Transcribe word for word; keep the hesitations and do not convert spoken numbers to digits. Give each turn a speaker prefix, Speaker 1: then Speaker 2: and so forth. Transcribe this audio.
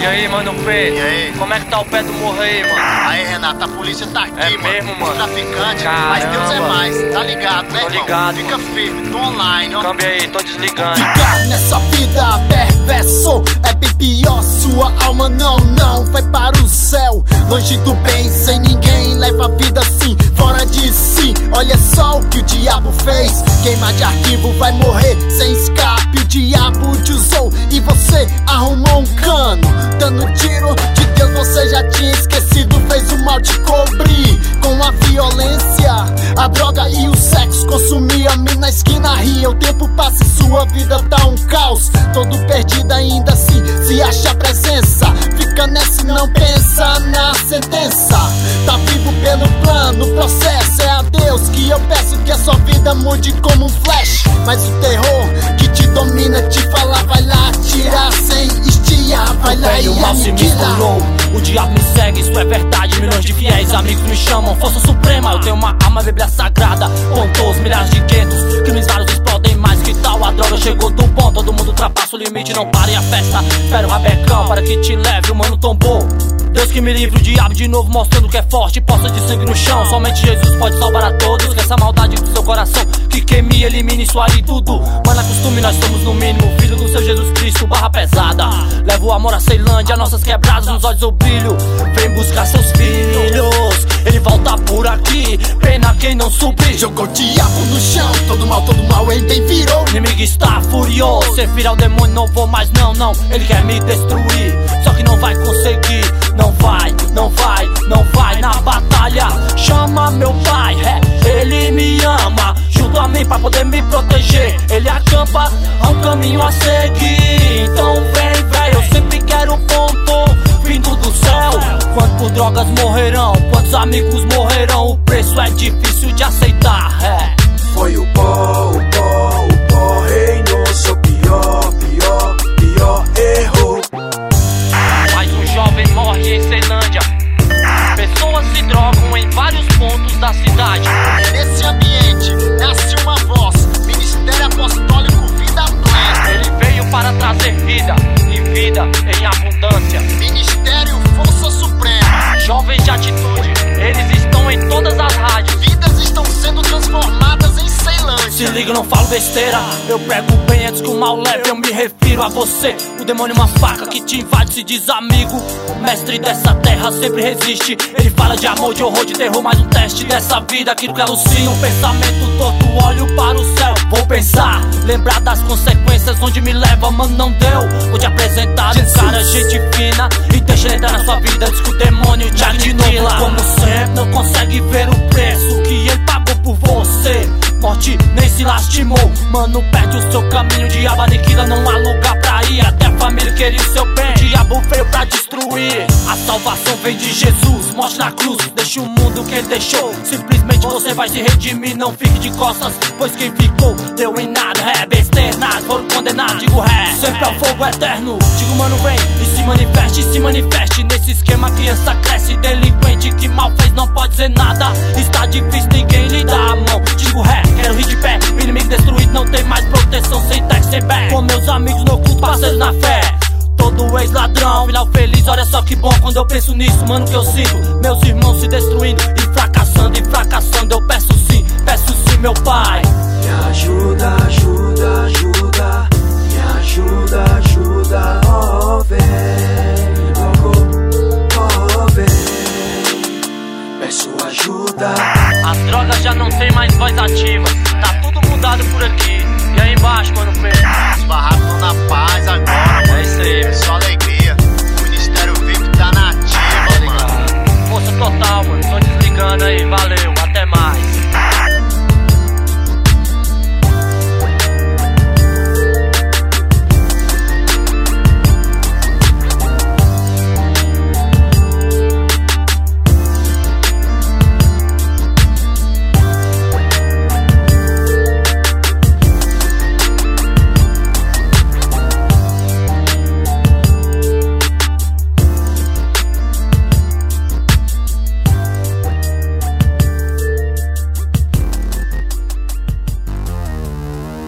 Speaker 1: E aí, mano Pedro?
Speaker 2: E aí?
Speaker 1: Como é que tá o pé do morro aí, mano?
Speaker 2: Aí, Renato, a polícia tá aqui,
Speaker 1: É
Speaker 2: mano.
Speaker 1: mesmo, mano?
Speaker 2: Os traficantes,
Speaker 1: Caramba.
Speaker 2: mas Deus é mais. Tá ligado, né,
Speaker 1: Tô
Speaker 2: irmão?
Speaker 1: ligado,
Speaker 2: Fica
Speaker 1: mano.
Speaker 2: firme, tô online, ó.
Speaker 1: Câmbio aí, tô desligando.
Speaker 3: Ficar nessa vida perverso é bem pior. Sua alma não, não vai para o céu. Longe do bem, sem ninguém, leva a vida assim, fora de si. Olha só o que o diabo fez. Queima de arquivo, vai morrer sem escape. O diabo te usou e você arrumou um cano. Dando tiro de Deus você já tinha esquecido. Fez o mal te cobrir com a violência, a droga e o sexo. Consumia-me na esquina, ria. O tempo passa e sua vida tá um caos. Todo perdido ainda assim, se acha presença. Fica nessa e não pensa na sentença. Tá vivo pelo plano, o processo é a Deus que eu peço que a sua vida mude como um flash. Mas o terror que te domina te fala, vai lá atirar sem estiar, vai lá e
Speaker 4: o mal se misturou, o diabo me segue, isso é verdade. Milhões de fiéis amigos me chamam Força Suprema. Eu tenho uma alma, bíblia sagrada, contou os milhares de guetos. Crimes vários explodem mais, que tal? A droga chegou do bom, todo mundo ultrapassa o limite. Não pare a festa, espera o rabecão para que te leve, o mano tombou. Deus que me livre, o diabo de novo mostrando que é forte. Poça de sangue no chão, somente Jesus pode salvar a todos. Que essa maldade do seu coração, que queime e elimine isso aí tudo. Mano, acostume, nós somos no mínimo filho do seu Jesus Cristo, barra pesada. Leva o amor a Ceilândia, nossas quebradas, nos olhos o brilho. Vem buscar seus filhos, ele volta por aqui, pena quem não supre.
Speaker 3: Jogou o diabo no chão, todo mal, todo mal ele bem virou.
Speaker 4: O inimigo está furioso, ser filho ao demônio não vou mais não, não. Ele quer me destruir, só que não vai conseguir. Não vai, não vai, não vai na batalha. Chama meu pai, é, ele me ama. Junto a mim pra poder me proteger. Ele acampa, há um caminho a seguir. Então vem, véi, eu sempre quero ponto vindo do céu. Quantos por drogas morrerão, quantos amigos morrerão. O preço é difícil de aceitar, é.
Speaker 5: Foi o pó, o pó, o pó reinou. Seu pior, pior, pior erro.
Speaker 1: Mais um jovem morre em Ceilândia. Pessoas se drogam em vários pontos da cidade.
Speaker 2: Nesse ambiente, nasce uma voz. Ministério Apostólico Vida Plena.
Speaker 1: Ele veio para trazer vida, e vida em abundância.
Speaker 2: Ministério Força Suprema.
Speaker 1: Jovens de atitude, eles estão em todas as rádios.
Speaker 2: Vidas estão sendo transformadas em Ceilândia.
Speaker 4: Se liga, eu não falo besteira. Eu prego bem antes que o mal leve. Eu me refiro a você. O demônio é uma faca que te invade, se diz amigo. O mestre dessa terra sempre resiste. Ele fala de amor, de horror, de terror. Mais um teste dessa vida, aquilo que alucina. Um pensamento torto, olho para o céu. Vou pensar, lembrar das consequências. Onde me leva, mano, não deu. Vou te apresentar um cara, gente fina. E deixa ele entrar na sua vida, diz que o demônio te aniquila. Como sempre, não consegue ver o preço que ele pagou por você. Morte nem se lastimou, mano, perde o seu caminho. Diabo aniquila, não há lugar pra ir. Até a família queria o seu bem, diabo veio pra destruir. A salvação vem de Jesus, morte na cruz, deixa o mundo que ele deixou. Simplesmente você vai se redimir, não fique de costas, pois quem ficou deu em nada. É besteira, foram condenados, digo ré, sempre ao fogo eterno. Digo mano, vem e se manifeste, se manifeste. Nesse esquema a criança cresce, delinquente que mal fez não pode dizer nada. Está difícil, ninguém lhe dá a mão, digo ré. Quero rir de pé, o inimigo destruído, não tem mais proteção, sem tax, sem pé. Com meus amigos no culto, parceiros na fé. Todo ex-ladrão, final feliz, olha só que bom. Quando eu penso nisso, mano, que eu sinto meus irmãos se destruindo e fracassando, e fracassando. Eu peço sim, peço sim, meu pai.
Speaker 5: Me ajuda, ajuda, ajuda. Me ajuda, ajuda.